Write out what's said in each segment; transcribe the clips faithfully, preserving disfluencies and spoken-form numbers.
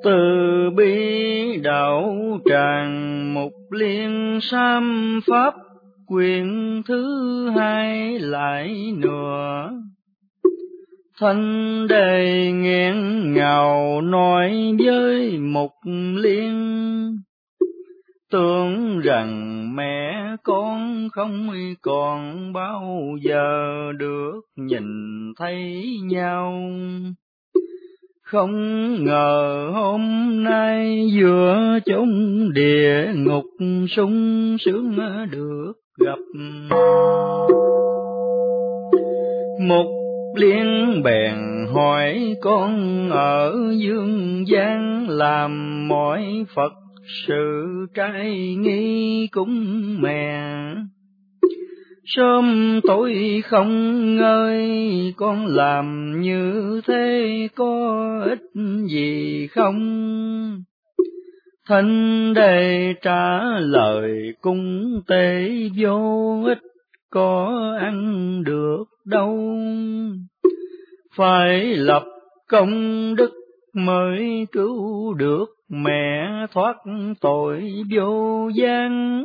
Từ bi đạo tràng Mục Liên Sam Pháp quyển thứ hai lại nữa. Thanh đề nghẹn ngào nói với Mục Liên, tưởng rằng mẹ con không còn bao giờ được nhìn thấy nhau. Không ngờ hôm nay giữa chốn địa ngục sung sướng được gặp. Mục Liên bèn hỏi con ở dương gian làm mọi Phật sự trai nghi cúng mẹ. Sớm tối không ngơi con làm như thế có ích gì không? Thanh đề trả lời cung tế vô ích có ăn được đâu. Phải lập công đức mới cứu được mẹ thoát tội vô gian.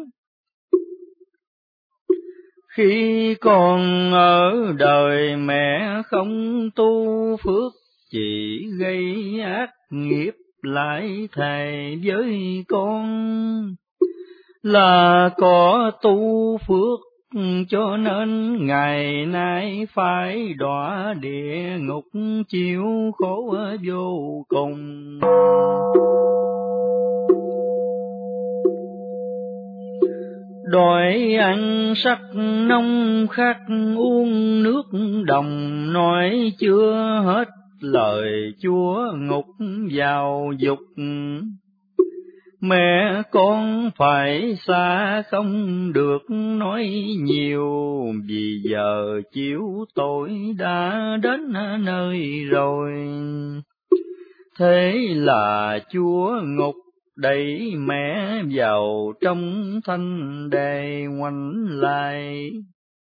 Khi còn ở đời mẹ không tu phước, chỉ gây ác nghiệp lại thề với con. Là có tu phước cho nên ngày nay phải đọa địa ngục chịu khổ vô cùng. Đòi ăn sắc nông khát uống nước đồng, nói chưa hết lời Chúa ngục vào dục. Mẹ con phải xa không được nói nhiều, vì giờ chịu tội đã đến nơi rồi. Thế là Chúa ngục đẩy mẹ vào trong thanh đề ngoảnh lại,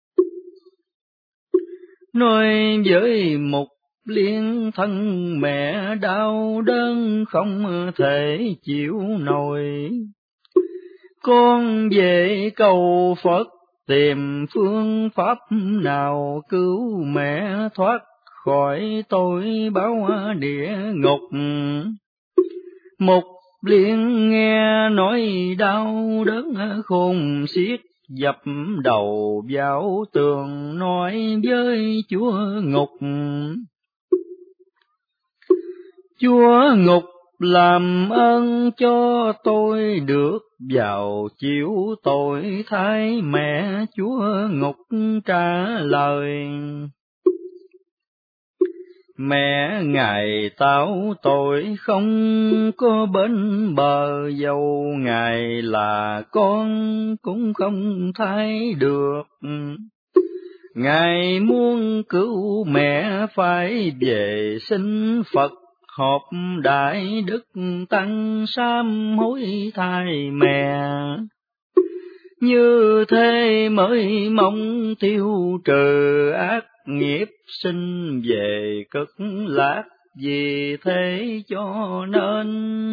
nói với Mục Liên thân mẹ đau đớn không thể chịu nổi. Con về cầu Phật tìm phương pháp nào cứu mẹ thoát khỏi tội báo địa ngục. Mục Liên nghe nói đau đớn khôn xiết, dập đầu vào tường nói với Chúa ngục. Chúa ngục làm ơn cho tôi được vào chịu tội thay mẹ. Chúa ngục trả lời, mẹ ngài tạo tội không có bên bờ, dầu ngài là con cũng không thay được. Ngài muốn cứu mẹ phải về xin Phật họp đại đức tăng sám hối thay mẹ. Như thế mới mong tiêu trừ ác nghiệp sinh về cực lạc. Vì thế cho nên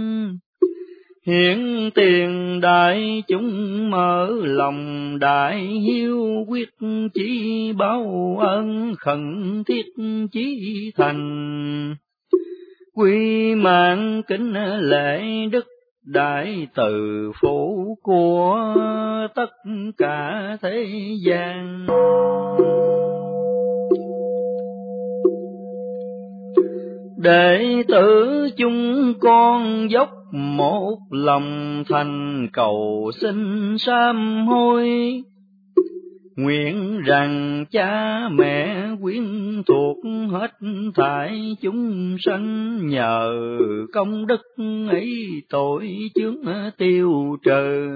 hiện tiền đại chúng mở lòng đại hiếu, quyết chí báo ơn khẩn thiết chí thành. Quy mạng kính lễ đức đại từ phụ của tất cả thế gian. Đệ tử chúng con dốc một lòng thành cầu xin sám hối, nguyện rằng cha mẹ quyến thuộc hết thảy chúng sanh, nhờ công đức ấy tội chướng tiêu trừ,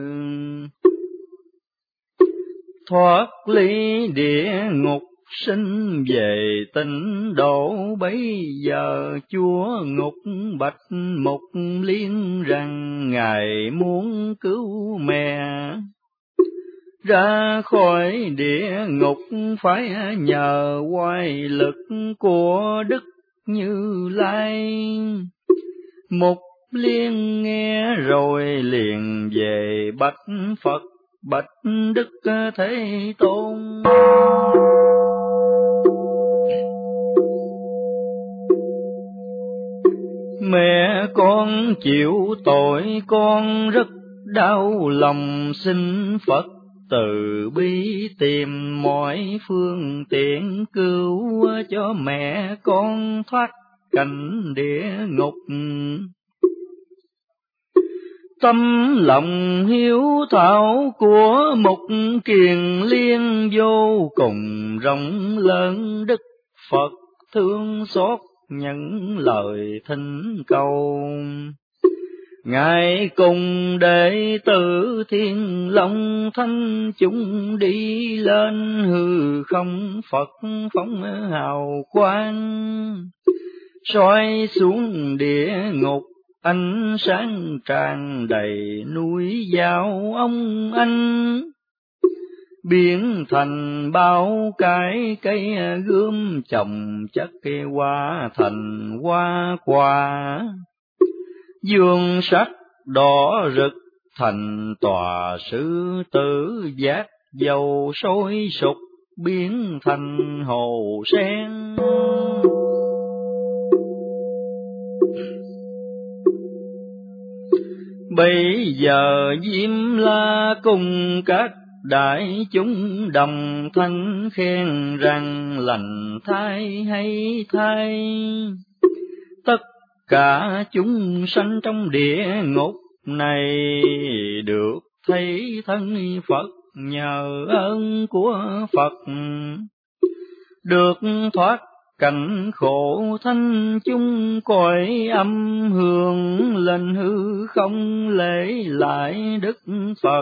thoát ly địa ngục sinh về tịnh độ. Bấy giờ Chúa ngục bạch Mục Liên rằng ngài muốn cứu mẹ ra khỏi địa ngục, phải nhờ oai lực của Đức Như Lai. Mục Liên nghe rồi liền về bạch Phật, bạch Đức Thế Tôn. Mẹ con chịu tội con rất đau lòng, xin Phật từ bi tìm mọi phương tiện cứu cho mẹ con thoát cảnh địa ngục. Tâm lòng hiếu thảo của Mục Kiền Liên vô cùng rộng lớn, Đức Phật thương xót những lời thỉnh cầu. Ngài cùng đệ tử Thiên Long Thánh chúng đi lên hư không, Phật phóng hào quang soi xuống địa ngục, ánh sáng tràn đầy núi giao ông anh, biến thành bao cái cây gươm chồng chất hoa thành hoa quả, dương sắc đỏ rực thành tòa sư tử, giác dầu sôi sục biến thành hồ sen. Bây giờ Diêm La cùng các đại chúng đồng thanh khen rằng lành thay hay thay, tất cả chúng sanh trong địa ngục này được thấy thân Phật, nhờ ơn của Phật được thoát cảnh khổ. Thanh chúng cõi âm hưởng lên hư không lễ lại Đức Phật.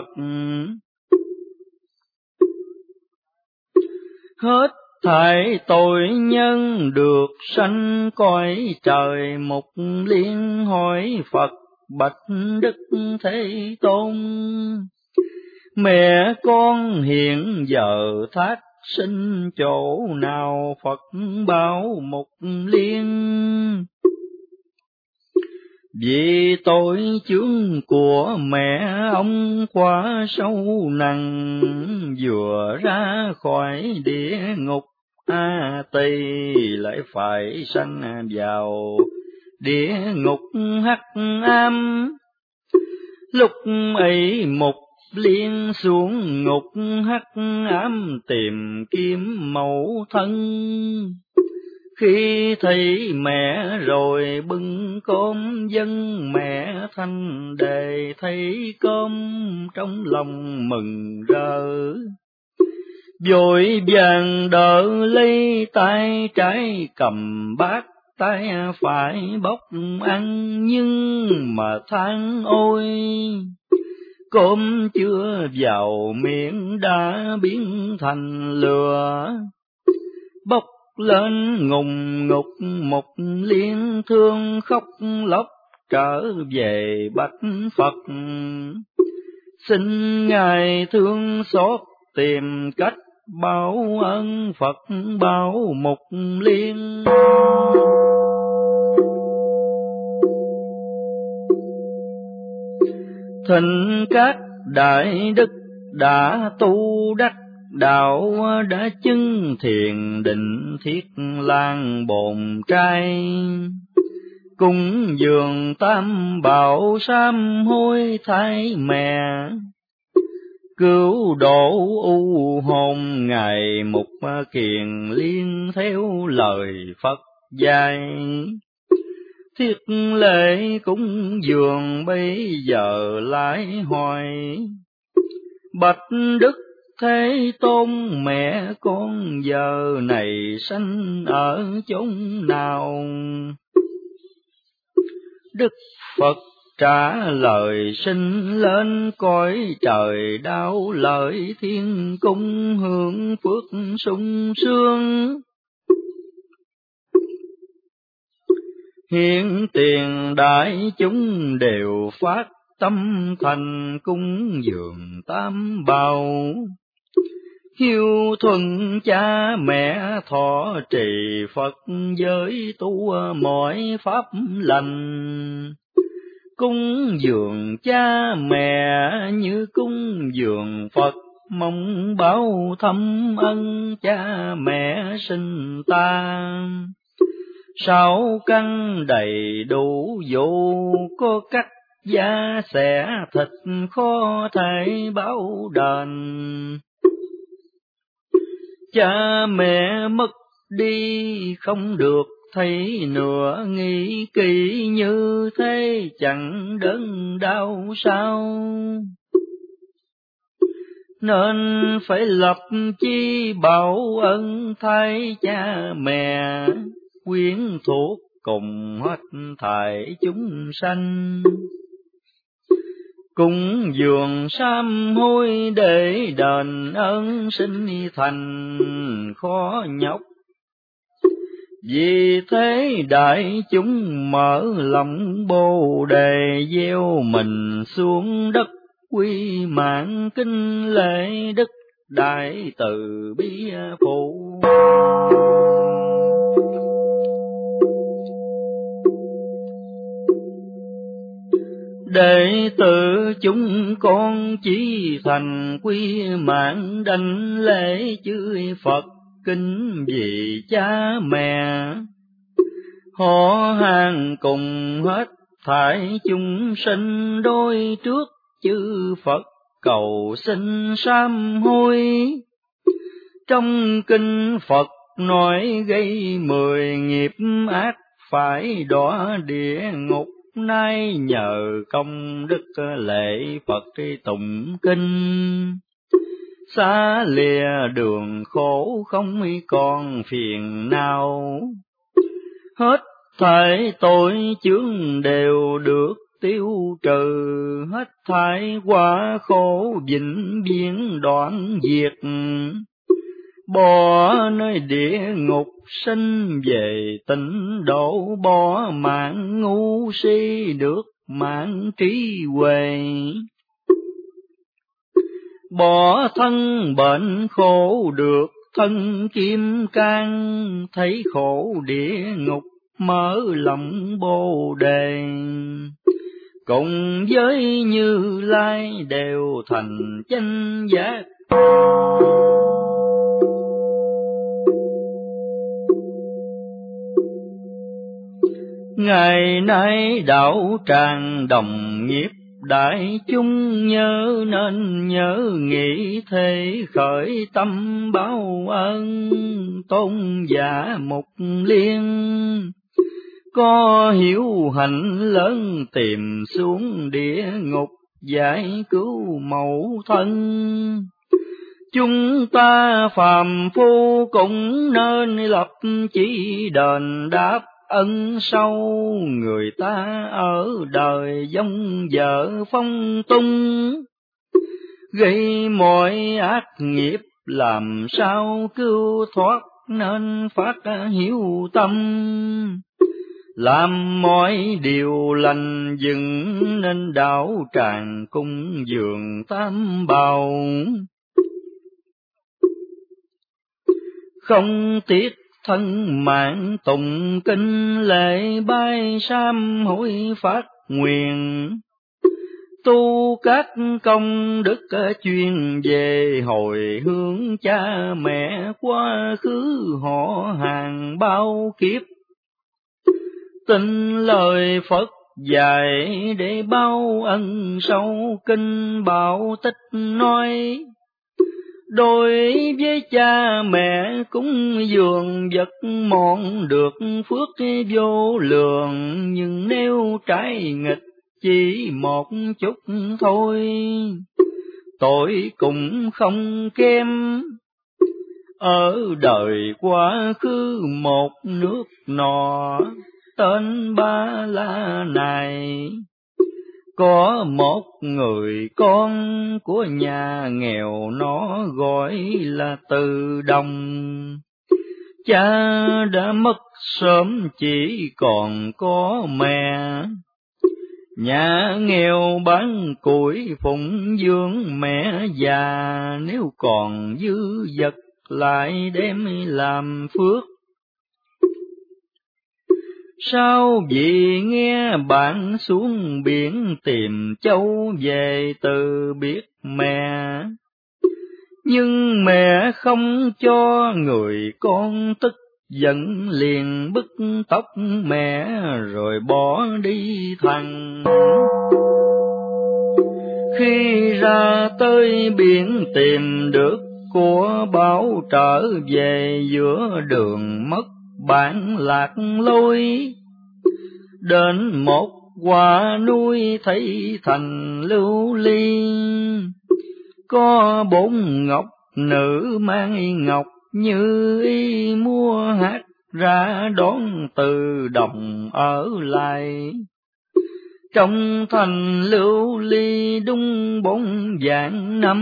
Hết thảy tội nhân được sanh cõi trời, Mục Liên hỏi Phật bạch Đức Thế Tôn. Mẹ con hiện giờ thác sinh chỗ nào? Phật bảo Mục Liên vì tội chướng của mẹ ông quá sâu nặng, vừa ra khỏi địa ngục A Tỳ lại phải sanh vào địa ngục Hắc Ám. Lúc ấy Mục Liên xuống ngục Hắc Ám tìm kiếm mẫu thân, khi thấy mẹ rồi bưng cơm dâng mẹ thanh đề, thấy cơm trong lòng mừng rỡ, vội vàng đỡ lấy tay trái cầm bát, tay phải bóc ăn, nhưng mà than ôi cơm chưa vào miệng đã biến thành lửa bốc lên ngùng ngục. Mục Liên thương khóc lóc trở về bạch Phật, xin Ngài thương xót tìm cách báo ơn. Phật bảo Mục Liên thịnh các đại đức đã tu đắc đạo, đã chứng thiền định thiết lan bồn trai, cúng dường tam bảo sám hối thái mẹ, cứu độ u hồn Ngài Mục Kiền Liên theo lời Phật dạy. Thiết lễ cúng dường bây giờ lại hỏi bạch Đức Thế Tôn, mẹ con giờ này sanh ở chốn nào? Đức Phật trả lời sinh lên cõi trời đau lợi thiên cung, hưởng phước sung sướng. Hiện tiền đại chúng đều phát tâm thành cúng dường tam bảo, hiếu thuận cha mẹ thọ trì Phật giới tu mọi pháp lành, Cúng dường cha mẹ như cúng dường Phật, mong báo thâm ân cha mẹ sinh ta. Sáu căn đầy đủ vụ, có cắt da xẻ thịt khó thể báo đền. Cha mẹ mất đi không được thấy nữa, nghĩ kỹ như thế chẳng đớn đau sao. Nên phải lập chi bảo ân thay cha mẹ, quyến thuộc cùng hết thảy chúng sanh. Cúng dường sám hối để đền ơn sinh thành khó nhọc. Vì thế đại chúng mở lòng Bồ đề, gieo mình xuống đất quy mạng kinh lễ đức đại từ bi phụ. Đệ tử chúng con chỉ thành quy mạng, đảnh lễ chư Phật kính vì cha mẹ. Họ hàng cùng hết thảy chúng sinh, đôi trước chư Phật cầu xin sám hối. Trong kinh Phật nói gây mười nghiệp ác phải đọa địa ngục, nay nhờ công đức lễ Phật tụng kinh. Xa lìa đường khổ không còn phiền nào, hết thảy tội chướng đều được tiêu trừ, hết thảy quả khổ vĩnh viễn đoạn diệt. Bỏ nơi địa ngục sinh về tịnh độ, bỏ mạng ngu si được mạng trí huệ. Bỏ thân bệnh khổ được thân kim cang, thấy khổ địa ngục mở lòng Bồ đề. Cùng với Như Lai đều thành chánh giác. Ngày nay đạo tràng đồng nghiệp, đại chúng nhớ nên nhớ nghĩ thế khởi tâm báo ơn. Tôn giả Mục Liên có hiếu hạnh lớn, tìm xuống địa ngục giải cứu mẫu thân. Chúng ta phàm phu cũng nên lập chỉ đền đáp ân sâu, người ta ở đời giống vợ phong tung, gây mọi ác nghiệp làm sao cứu thoát, nên phát hiếu tâm. Làm mọi điều lành dựng, nên đạo tràng cung dường tam bảo. Không tiếc thân mạng tụng kinh lễ bái sám hối phát nguyện, tu các công đức chuyên về hồi hướng cha mẹ quá khứ họ hàng bao kiếp. Tin lời Phật dạy để báo ân sâu, kinh Bảo Tích nói. Đối với cha mẹ cúng dường vật mọn được phước vô lượng, nhưng nếu trái nghịch chỉ một chút thôi, tội cũng không kém. Ở đời quá khứ một nước nọ, tên Ba La này, có một người con của nhà nghèo, nó gọi là Từ Đồng. Cha đã mất sớm chỉ còn có mẹ, nhà nghèo bán củi phụng dưỡng mẹ già, nếu còn dư vật lại đem làm phước. Sao vì nghe bạn xuống biển tìm châu về từ biết mẹ, nhưng mẹ không cho người con tức giận liền bứt tóc mẹ rồi bỏ đi thằng. Khi ra tới biển tìm được của bảo trở về, giữa đường mất bản lạc lối, đến một quả núi thấy thành lưu ly, có bốn ngọc nữ mang ngọc như ý, mua hát ra đón từ đồng ở lại. Trong thành lưu ly đúng bốn vạn năm,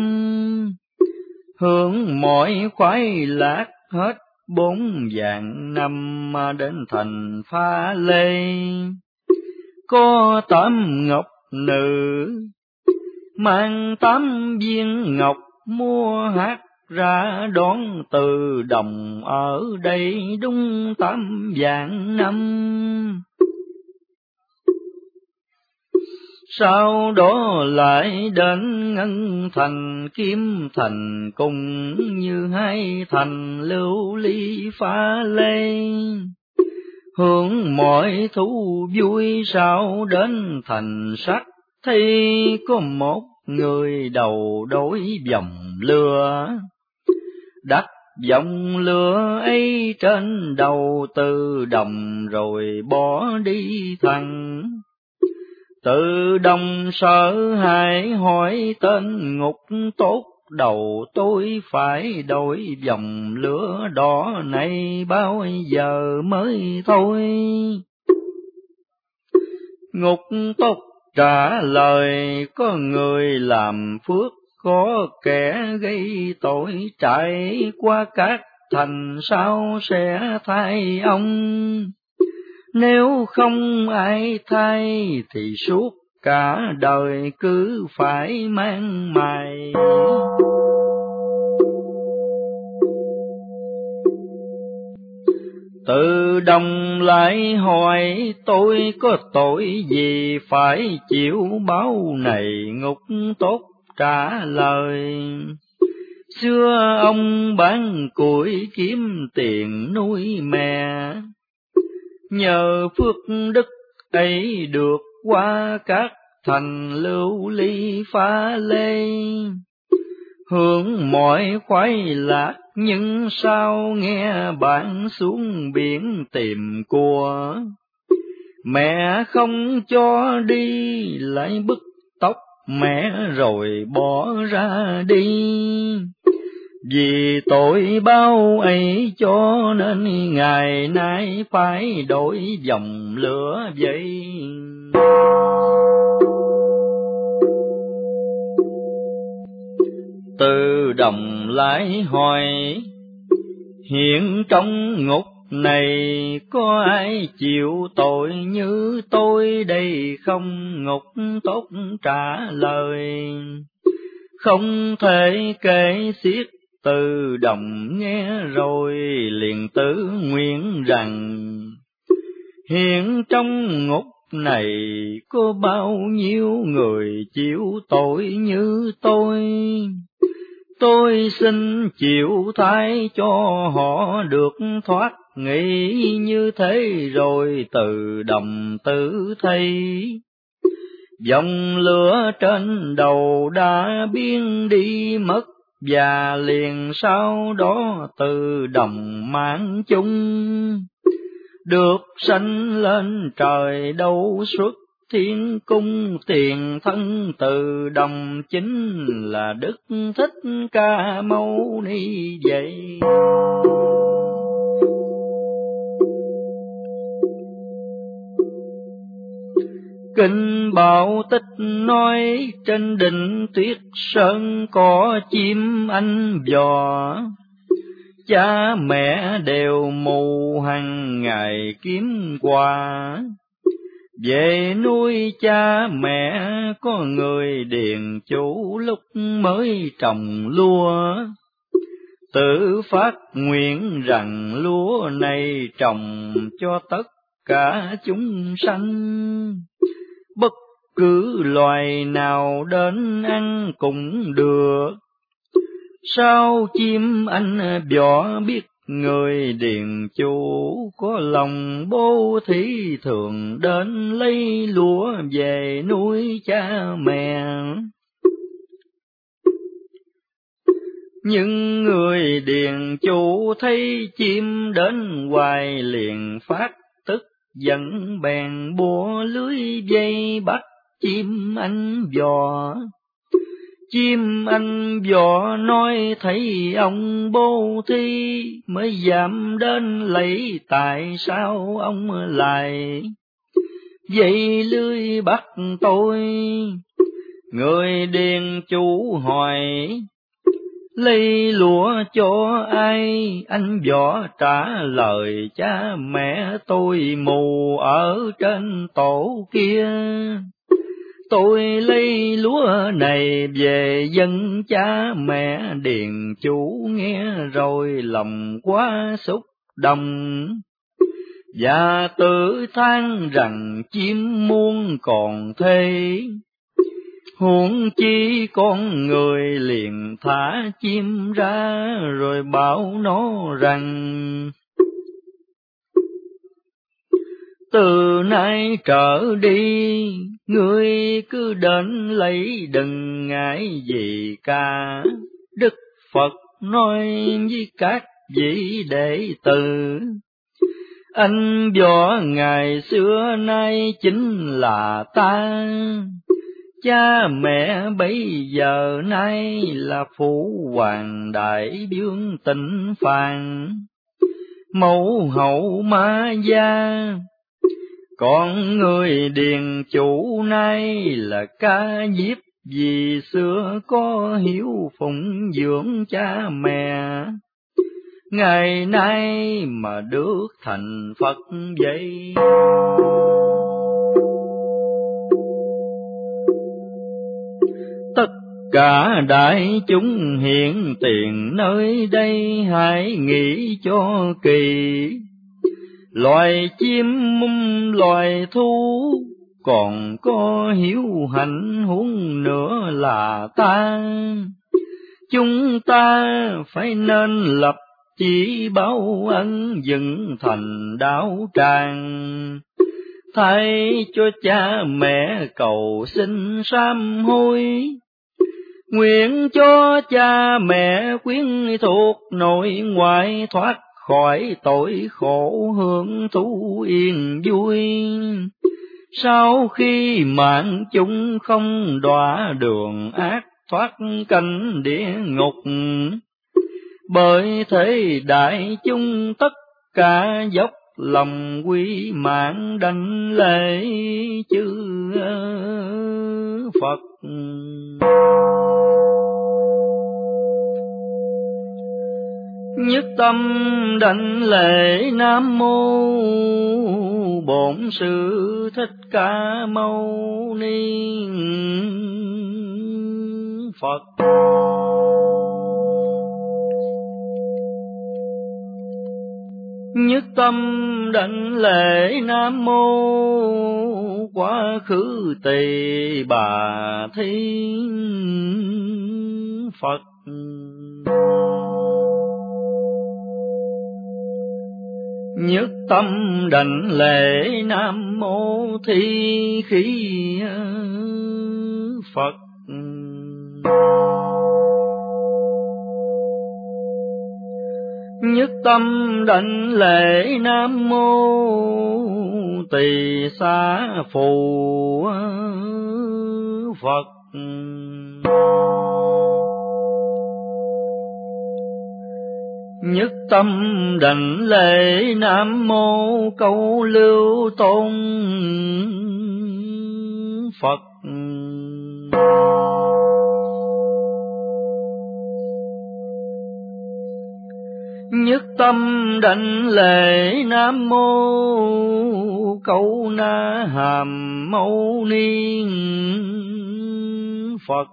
hưởng mọi khoái lạc hết bốn vạn năm, mà đến thành Pha Lê có tám ngọc nữ mang tám viên ngọc, mua hát ra đón từ đồng ở đây đúng tám vạn năm. Sau đó lại đến Ngân Thành, Kim Thành cùng như hai thành lưu ly Pha Lê, hưởng mọi thú vui. Sau đến thành Sắc thì có một người đầu đối vòng lừa, đặt vòng lừa ấy trên đầu từ đồng rồi bỏ đi thẳng. Từ đồng sợ hãi hỏi tên ngục tốt, đầu tôi phải đổi vòng lửa đỏ này bao giờ mới thôi. Ngục tốt trả lời có người làm phước, có kẻ gây tội trải qua các thành sao sẽ thay ông. Nếu không ai thay thì suốt cả đời cứ phải mang mài. Từ đồng lại hỏi tôi có tội gì phải chịu báo này, ngục tốt trả lời. Xưa ông bán củi kiếm tiền nuôi mẹ, nhờ phước đức ấy được qua các thành lưu ly Pha Lê, hưởng mọi khoái lạc. Nhưng sao nghe bạn xuống biển tìm của, mẹ không cho đi lại bứt tóc mẹ rồi bỏ ra đi. Vì tội bao ấy cho nên ngày nay phải đổi vòng lửa vậy. Từ đồng lại hỏi hiện trong ngục này có ai chịu tội như tôi đây không? Ngục tốt trả lời không thể kể xiết. Từ đồng nghe rồi liền tự nguyện rằng hiện trong ngục này có bao nhiêu người chịu tội như tôi. Tôi xin chịu thay cho họ được thoát nghĩ như thế rồi từ đồng tử thấy. Dòng lửa trên đầu đã biến đi mất và liền sau đó từ đồng mang chung được sanh lên trời đâu xuất thiên cung. Tiền thân từ đồng chính là Đức Thích Ca Mâu Ni vậy. Kinh Bảo Tích nói trên đỉnh Tuyết Sơn có chim anh giò, cha mẹ đều mù hàng ngày kiếm quà. Về nuôi cha mẹ có người điền chủ lúc mới trồng lúa, tự phát nguyện rằng lúa này trồng cho tất cả chúng sanh. Bất cứ loài nào đến ăn cũng được, sao chim anh võ biết người điền chủ có lòng bố thí thường đến lấy lúa về nuôi cha mẹ. Nhưng người điền chủ thấy chim đến hoài liền phát tức giận, bèn bủa lưới dây bắt chim anh vò. Chim anh vò nói thấy ông bố thí mới dám đến lấy, tại sao ông lại dây lưới bắt tôi? Người điền chủ hỏi lấy lúa cho ai? Anh võ trả lời cha mẹ tôi mù ở trên tổ kia. Tôi lấy lúa này về dâng cha mẹ điền chủ nghe rồi lòng quá xúc động, và tự than rằng chim muôn còn thế, huống chi con người. Liền thả chim ra rồi bảo nó rằng từ nay trở đi ngươi cứ đến lấy đừng ngại gì cả. Đức Phật nói với các vị đệ tử, anh võ ngày xưa nay chính là ta, cha mẹ bây giờ nay là phụ hoàng đại vương Tịnh Phạn, mẫu hậu Ma Gia. Còn người điền chủ nay là Ca Diếp, vì xưa có hiếu phụng dưỡng cha mẹ, ngày nay mà được thành Phật vậy. Tất cả đại chúng hiện tiền nơi đây hãy nghĩ cho kỳ, loài chim mum loài thú còn có hiếu hạnh, huống nữa là ta. Chúng ta phải nên lập chỉ báo ân, dựng thành đạo tràng, thay cho cha mẹ cầu xin sám hối. Nguyện cho cha mẹ quyến thuộc nội ngoại thoát khỏi tội khổ, hưởng thú yên vui. Sau khi mạng chúng không đọa đường ác, thoát cảnh địa ngục, bởi thế đại chúng tất cả dốc lòng quy mạng đảnh lễ chư Phật. Nhất tâm đảnh lễ Nam Mô Bổn Sư Thích Ca Mâu Ni Phật. Nhất tâm đảnh lễ Nam Mô Quá Khứ Tỳ Bà Thiên Phật. Nhất tâm đảnh lễ Nam Mô Thi Khí Phật. Nhất tâm đảnh lễ Nam Mô Tỳ Xá Phù Phật. Nhất tâm đảnh lễ Nam Mô Câu Lưu Tôn Phật. Nhất tâm đảnh lễ Nam Mô Câu Na Hàm Mâu Ni Phật.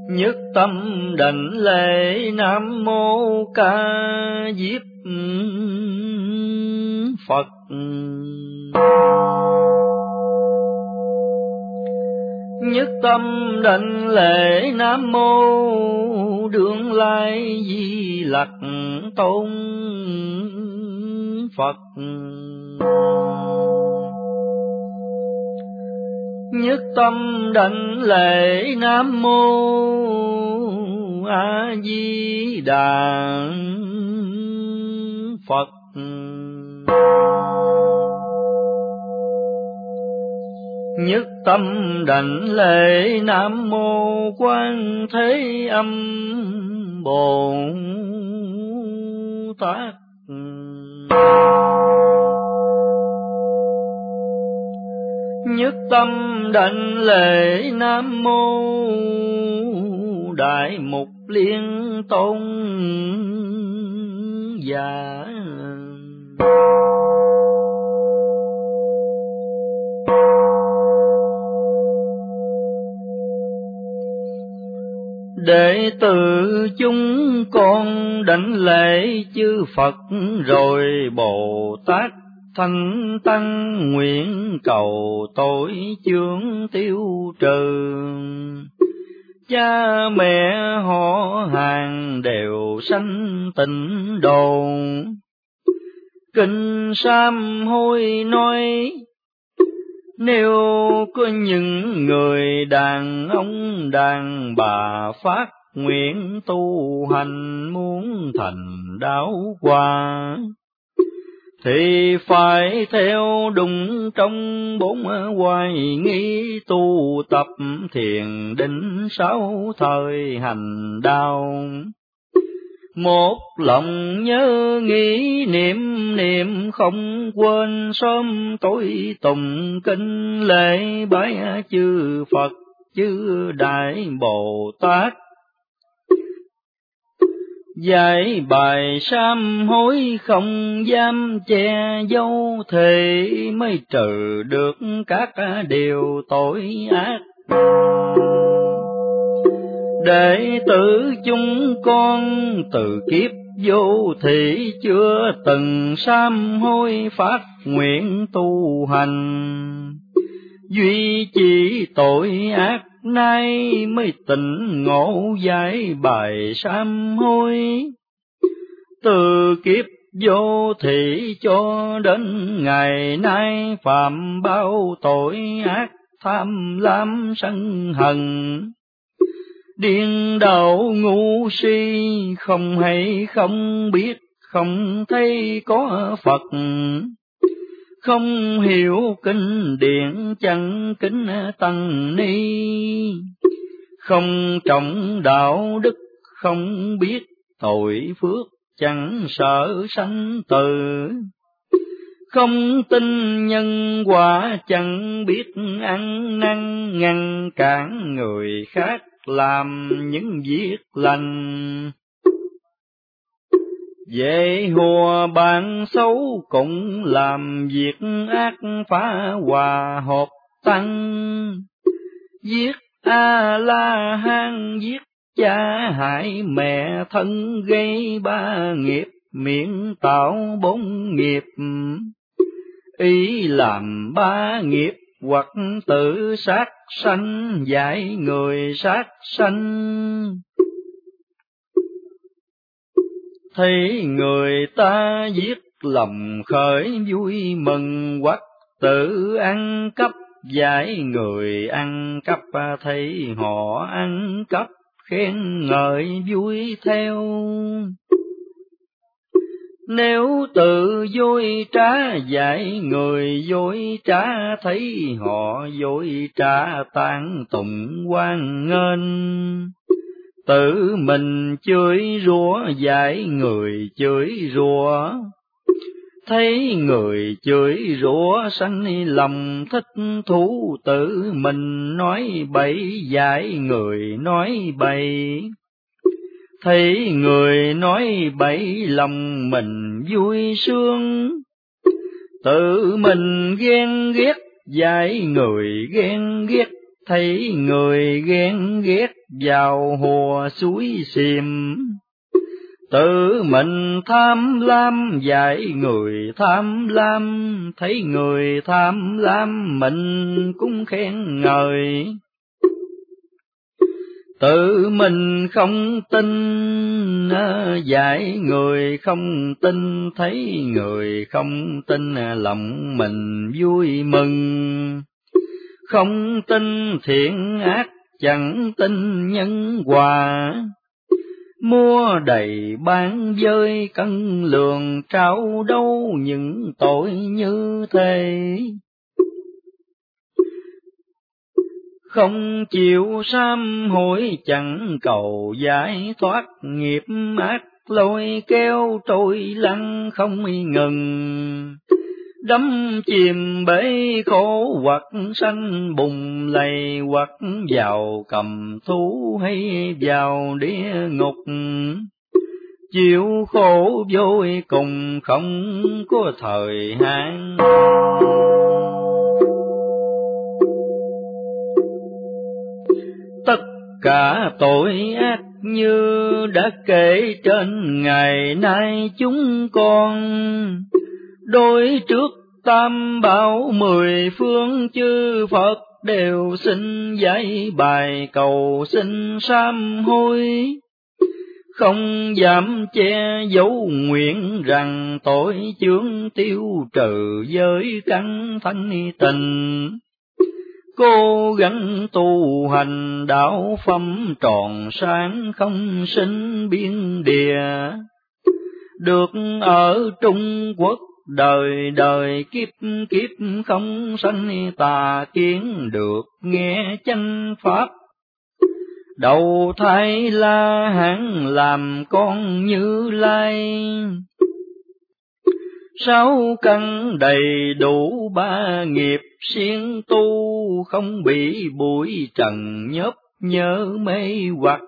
nhất tâm đảnh lễ Nam Mô Ca Diếp Phật. Nhất tâm đảnh lễ Nam Mô Đương Lai Di Lặc Tôn Phật. Nhất tâm đảnh lễ Nam Mô A Di Đà Phật. Nhất tâm đảnh lễ Nam Mô Quan Thế Âm Bồ Tát. Nhất tâm đảnh lễ Nam Mô Đại Mục Liên Tôn Giả. Đệ tử chúng con đảnh lễ chư Phật rồi Bồ Tát Thanh Tăng nguyện cầu tội chướng tiêu trừ. Cha mẹ họ hàng đều sanh tịnh độ. Kinh sám hối nói, nếu có những người đàn ông đàn bà phát nguyện tu hành muốn thành đạo quả, thì phải theo đúng trong bốn hoài nghi tu tập thiền định sáu thời hành đạo. Một lòng nhớ nghĩ niệm niệm không quên, sớm tối tụng kinh lễ bái chư Phật chư Đại Bồ Tát. Dạy bài sám hối không dám che giấu, thì mới trừ được các điều tội ác. Đệ tử chúng con từ kiếp vô thị chưa từng sám hối phát nguyện tu hành, duy chỉ tội ác nay mới tỉnh ngộ giải bài sám hối. Từ kiếp vô thị cho đến ngày nay phạm bao tội ác, tham lam sân hận, điên đảo ngu si, không hay không biết không thấy có Phật, không hiểu kinh điển chẳng kính tăng ni, không trọng đạo đức không biết tội phước chẳng sợ sanh tử, không tin nhân quả chẳng biết ăn năn ngăn cản người khác làm những việc lành. Về hùa bạn xấu cũng làm việc ác, phá hòa hợp tăng, giết A La Hán, giết cha hại mẹ thân, gây ba nghiệp miệng tạo bốn nghiệp, ý làm ba nghiệp hoặc tự sát sanh, dạy người sát sanh. Thấy người ta giết lòng khởi vui mừng, hoặc tự ăn cắp dạy người ăn cắp, thấy họ ăn cắp khen ngợi vui theo. Nếu tự dối trá dạy người dối trá, thấy họ dối trá tán tụng hoan nghênh. Tự mình chửi rủa dạy người chửi rủa, thấy người chửi rủa sanh lòng thích thú. Tự mình nói bậy dạy người nói bậy, thấy người nói bậy lòng mình vui sướng. Tự mình ghen ghét dạy người ghen ghét, thấy người ghen ghét vào hùa suối xiêm. Tự mình tham lam dạy người tham lam, thấy người tham lam mình cũng khen ngợi. Tự mình không tin dạy người không tin, thấy người không tin lòng mình vui mừng. Không tin thiện ác chẳng tin nhân quả, mua đầy bán dơi cân lượng trao đâu những tội như thế. Không chịu sám hối chẳng cầu giải thoát, nghiệp ác lôi kéo trôi lăn không ngừng. Đắm chìm bể khổ hoặc sanh bùng lầy, hoặc vào cầm thú hay vào địa ngục. Chịu khổ vô cùng không có thời hạn. Tất cả tội ác như đã kể trên ngày nay chúng con, đối trước tam bảo mười phương chư Phật đều xin giải bài cầu xin sám hối. Không dám che giấu nguyện rằng tội chướng tiêu trừ với căn thanh tịnh. Cố gắng tu hành đạo phẩm tròn sáng không sinh biên địa, được ở Trung Quốc đời đời kiếp kiếp không sanh tà kiến, được nghe chánh pháp. Đầu thai La Hán làm con Như Lai, sáu căn đầy đủ ba nghiệp siêng tu, không bị bụi trần nhớp nhớ mê hoặc.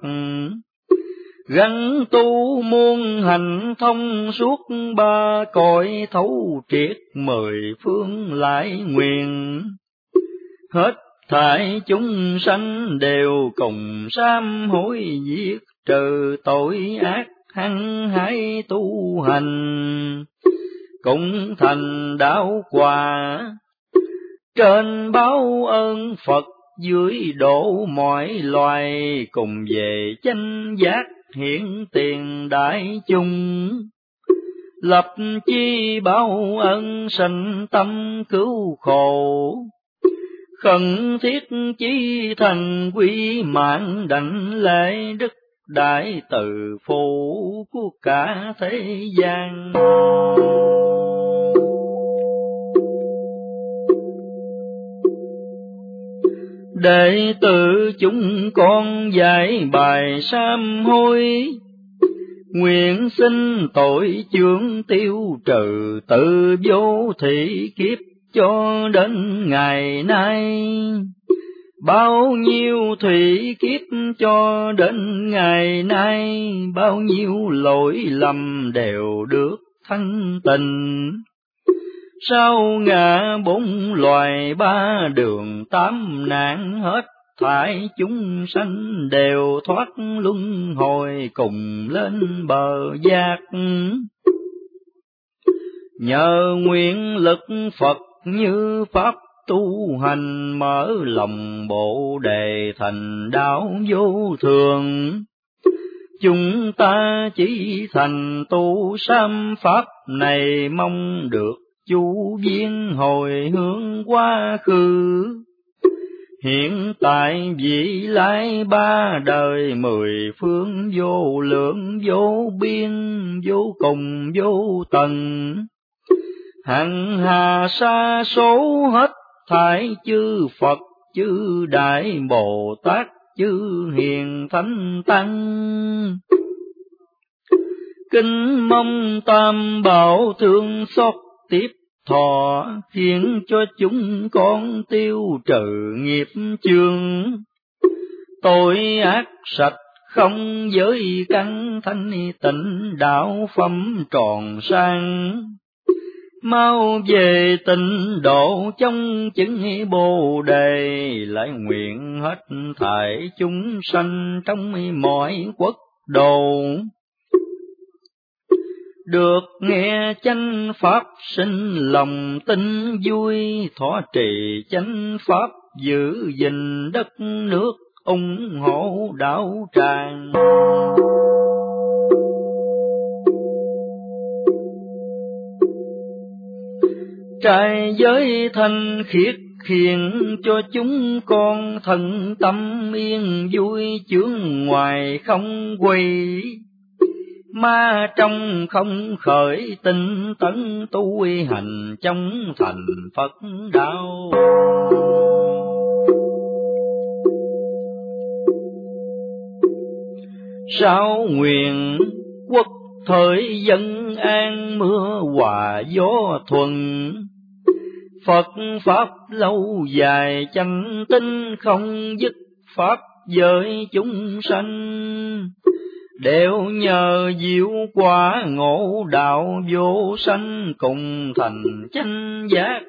Gắng tu muôn hành thông suốt ba cõi, thấu triệt mười phương lại nguyện. Hết thảy chúng sanh đều cùng sám hối, diệt trừ tội ác hăng hái tu hành, cũng thành đạo quả. Trên báo ơn Phật, dưới độ mọi loài, cùng về chánh giác hiển tiền đại chúng. Lập chi báo ân sanh tâm cứu khổ, khẩn thiết chí thành quy mạng đảnh lễ đức đại từ phụ của cả thế gian. Đệ tử chúng con dạy bài sám hối, nguyện xin tội chướng tiêu trừ tự vô thị kiếp cho đến ngày nay. Bao nhiêu thủy kiếp cho đến ngày nay, bao nhiêu lỗi lầm đều được thanh tịnh. Sao ngã bốn loài ba đường tám nạn, hết thảy chúng sanh đều thoát luân hồi cùng lên bờ giác. Nhờ nguyện lực Phật như pháp tu hành, mở lòng Bồ Đề thành đạo vô thường. Chúng ta chỉ thành tu sám pháp này, mong được chu viên hồi hướng quá khứ. Hiện tại vị lai ba đời mười phương, vô lượng vô biên vô cùng vô tận. Hằng hà sa số hết thảy chư Phật chư Đại Bồ Tát chư Hiền Thánh Tăng. Kính mong Tam Bảo thương xót tiếp thọ, khiến cho chúng con tiêu trừ nghiệp chướng. Tội ác sạch không giới căn thanh tịnh, đạo phẩm tròn sang. mau về tịnh độ trong chứng bồ đề, lại nguyện hết thảy chúng sanh trong mọi quốc độ, được nghe chánh pháp sinh lòng tin vui, thọ trì chánh pháp giữ gìn đất nước, ủng hộ đạo tràng. Trai giới thanh khiết khiến cho chúng con thần tâm yên vui, chướng ngoài không quay, ma trong không khởi, tinh tấn tu hành trong thành Phật đạo. Sao nguyện quốc thời dân an, mưa hòa gió thuận, Phật pháp lâu dài chánh tinh không dứt, pháp giới chúng sanh đều nhờ diệu quả ngộ đạo vô sanh, cùng thành chánh giác.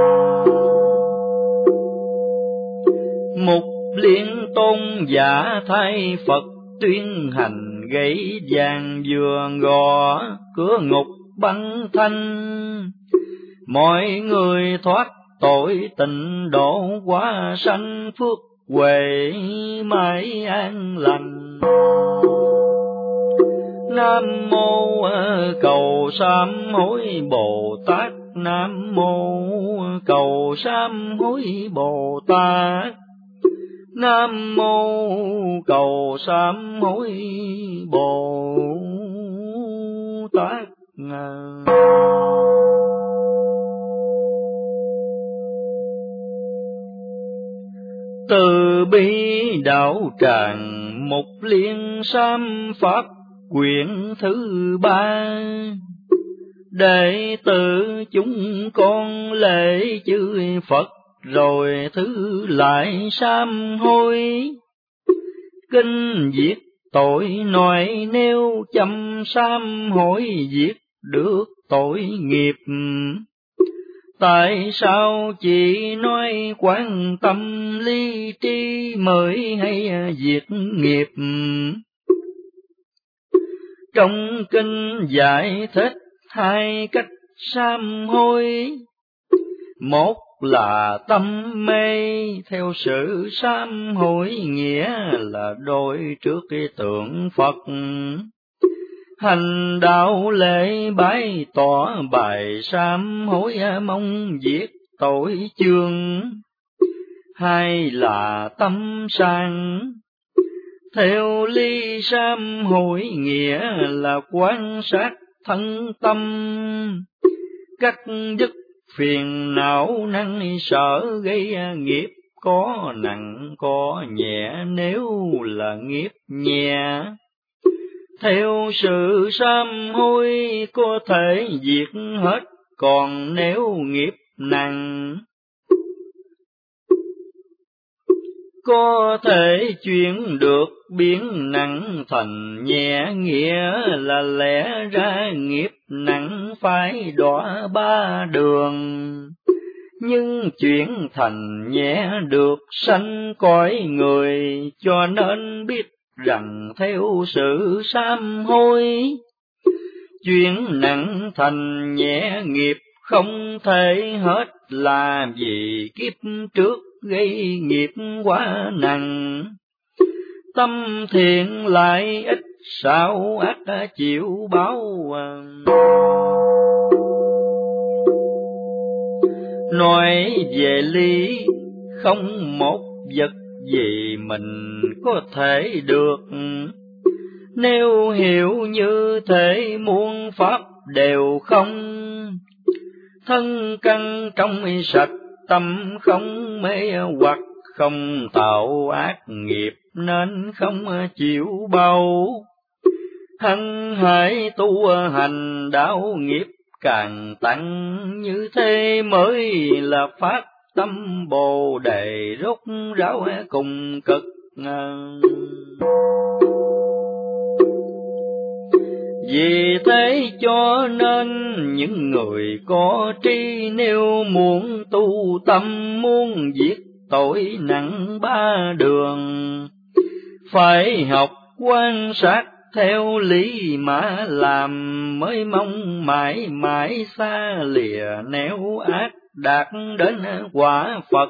Mục liên tôn giả thay Phật tuyên hành, gãy vàng vừa gò cửa ngục băng thanh, mọi người thoát tội tịnh độ, quá sanh phước huệ mãi an lành. Nam mô cầu sám hối Bồ Tát, Nam mô cầu sám hối Bồ Tát, Nam mô cầu sám hối Bồ Tát. Từ bi đạo tràng Mục Liên Sám Pháp quyển thứ ba, đệ tử chúng con lễ chư Phật, rồi thứ lại sám hối. Kinh viết tội nói nêu, chăm sám hối viết được tội nghiệp. Tại sao chỉ nói quan tâm ly tri, mới hay diệt nghiệp? Trong kinh giải thích hai cách sám hối, một là tâm mê, theo sự sám hối nghĩa là đối trước cái tượng Phật, hành đạo lễ bái tỏ bài sám hối, mong diệt tội chương. Hai là tâm sang, theo ly sám hối nghĩa là quan sát thân tâm, cách dứt phiền não năng sở gây nghiệp, có nặng có nhẹ, nếu là nghiệp nhẹ theo sự sám hối có thể diệt hết, còn nếu nghiệp nặng có thể chuyển được, biến nặng thành nhẹ, nghĩa là lẽ ra nghiệp nặng phải đọa ba đường, nhưng chuyển thành nhẹ được sanh cõi người, cho nên biết rằng theo sự sám hối chuyển nặng thành nhẹ, nghiệp không thể hết, là vì kiếp trước gây nghiệp quá nặng. Tâm thiện lại ít, sao ác chịu báo. Nói về lý, không một vật gì mình có thể được, nếu hiểu như thế muôn pháp đều không. Thân căn trong sạch, tâm không mê hoặc, không tạo ác nghiệp nên không chịu bao. Hăng hải tu hành đạo nghiệp càng tăng, như thế mới là phát tâm bồ đề, rốt ráo cùng cực. Vì thế cho nên những người có trí nếu muốn tu tâm, muốn diệt tội nặng ba đường, phải học quan sát theo lý mà làm, mới mong mãi mãi xa lìa nẻo ác, đạt đến quả Phật.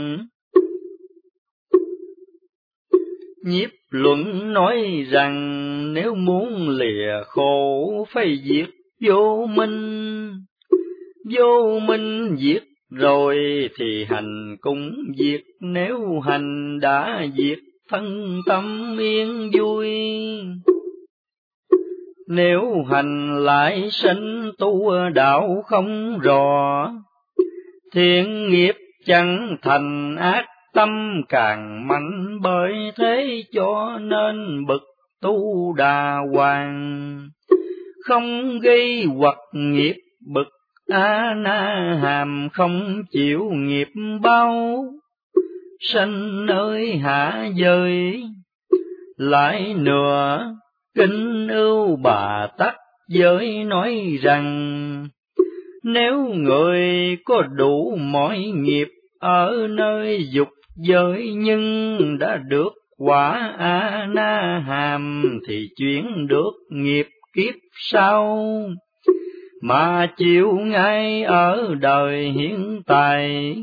Nhiếp Luận nói rằng nếu muốn lìa khổ phải diệt vô minh, vô minh diệt rồi thì hành cũng diệt, nếu hành đã diệt thân tâm yên vui. Nếu hành lại sinh tu đạo không rõ, thiện nghiệp chẳng thành ác tâm càng mạnh, bởi thế cho nên bậc tu đà hoàng không gây hoặc nghiệp, bậc A Na Hàm không chịu nghiệp bao, sanh nơi hạ giới. Lại nữa kinh Ưu Bà Tắc giới nói rằng, nếu người có đủ mọi nghiệp ở nơi dục giới nhưng đã được quả A Na Hàm, thì chuyển được nghiệp kiếp sau mà chịu ngay ở đời hiện tại.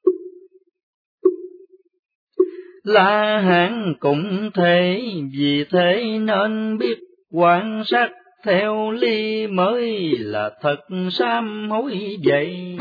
La Hán cũng thế, vì thế nên biết quan sát theo lý mới là thật sám hối vậy.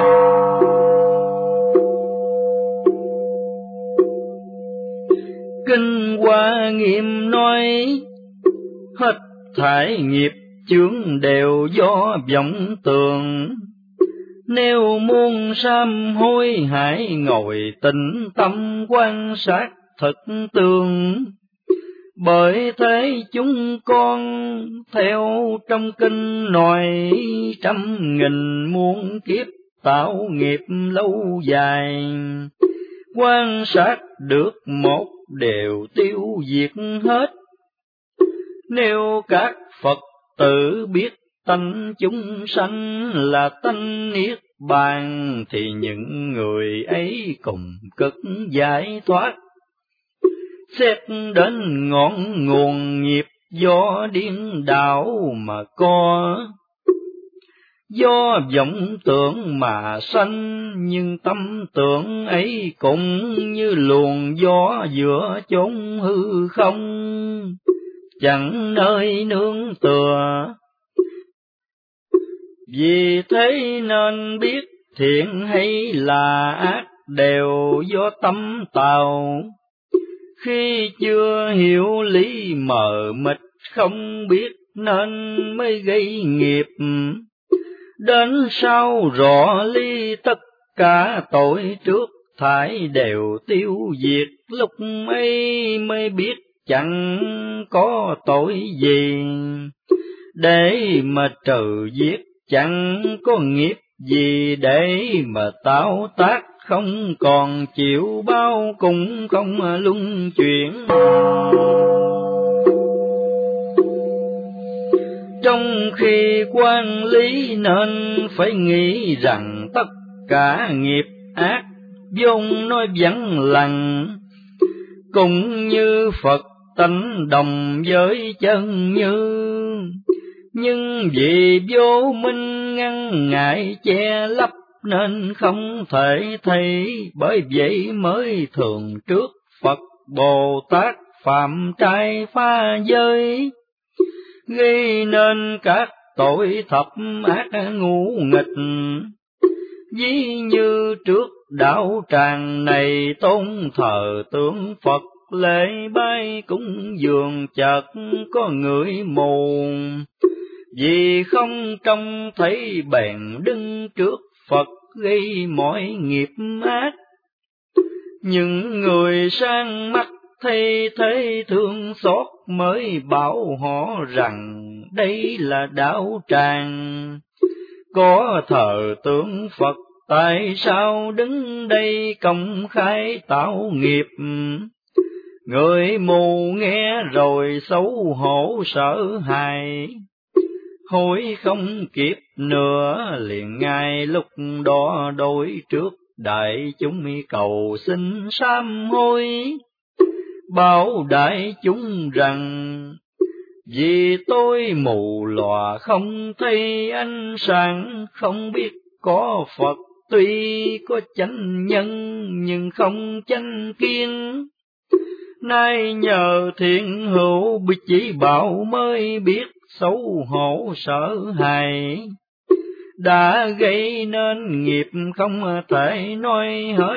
Kinh Hoa Nghiêm nói, hết thảy nghiệp chướng đều do vọng tưởng, nếu muốn sám hối hãy ngồi tĩnh tâm quan sát thực tương. Bởi thế chúng con theo trong kinh nói, trăm nghìn muôn kiếp tạo nghiệp lâu dài, quan sát được một đều tiêu diệt hết. Nếu các Phật tử biết tánh chúng sanh là tánh niết bàn, thì những người ấy cùng cực giải thoát. Xét đến ngọn nguồn nghiệp do điên đảo mà có, do vọng tưởng mà sanh, nhưng tâm tưởng ấy cũng như luồng gió giữa chốn hư không, chẳng nơi nương tựa. Vì thế nên biết thiện hay là ác đều do tâm tạo, khi chưa hiểu lý mờ mịt không biết nên mới gây nghiệp, đến sau rõ lý tất cả tội trước thải đều tiêu diệt, lúc ấy mới biết chẳng có tội gì, để mà trừ giết chẳng có nghiệp gì, để mà tạo tác không còn chịu bao, cũng không luân chuyển. Trong khi quan lý nên phải nghĩ rằng tất cả nghiệp ác vốn nói vắng lặng, cũng như Phật tánh đồng với chân như, nhưng vì vô minh ngăn ngại che lấp nên không thể thấy, bởi vậy mới thường trước Phật Bồ Tát phạm trai phá giới, gây nên các tội thập ác ngũ nghịch. Ví như trước đạo tràng này tôn thờ tượng Phật, lễ bái cúng dường chợt có người mù, vì không trông thấy bèn đứng trước Phật gây mọi nghiệp ác. Những người sang mắt thấy thế thương xót, mới bảo họ rằng đây là đạo tràng có thờ tượng Phật, tại sao đứng đây công khai tạo nghiệp. Người mù nghe rồi xấu hổ sợ hãi, hối không kịp nữa, liền ngay lúc đó đối trước đại chúng cầu xin sám hối. Bảo đại chúng rằng vì tôi mù lòa không thấy ánh sáng, không biết có Phật tuy có chánh nhân nhưng không chánh kiến. Nay nhờ thiện hữu bị chỉ bảo mới biết xấu hổ sợ hãi, đã gây nên nghiệp không thể nói hết.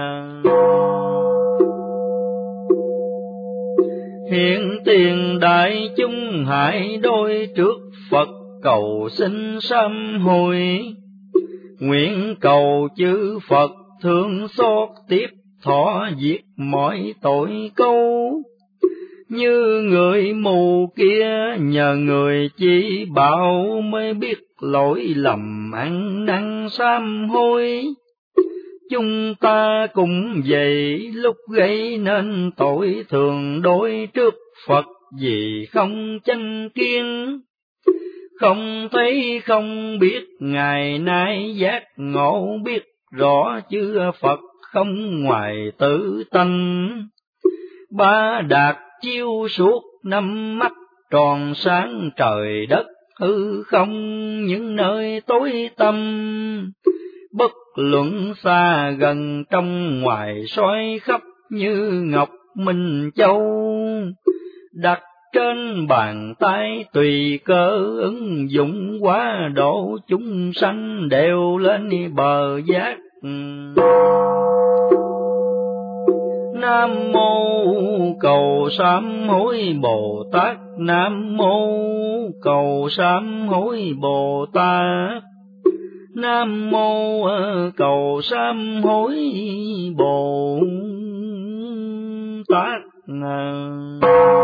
Hiện tiền đại chúng hãy đối trước Phật cầu xin sám hối, nguyện cầu chư Phật thương xót tiếp thọ diệt mọi tội câu. Như người mù kia nhờ người chỉ bảo mới biết lỗi lầm ăn năn sám hối. Chúng ta cũng vậy, lúc gây nên tội thường đối trước Phật vì không chánh kiến. Không thấy không biết ngày nay giác ngộ, biết rõ chư Phật không ngoài tự tánh. Ba đạt chiếu suốt năm mắt tròn sáng trời đất hư không, những nơi tối tăm. Bất luận xa gần trong ngoài soi khắp như ngọc minh châu. Đặt trên bàn tay tùy cơ ứng dụng quá độ chúng sanh đều lên bờ giác. Nam mô cầu sám hối Bồ Tát, Nam mô cầu sám hối Bồ Tát, Nam mô cầu sám hối Bồ Tát.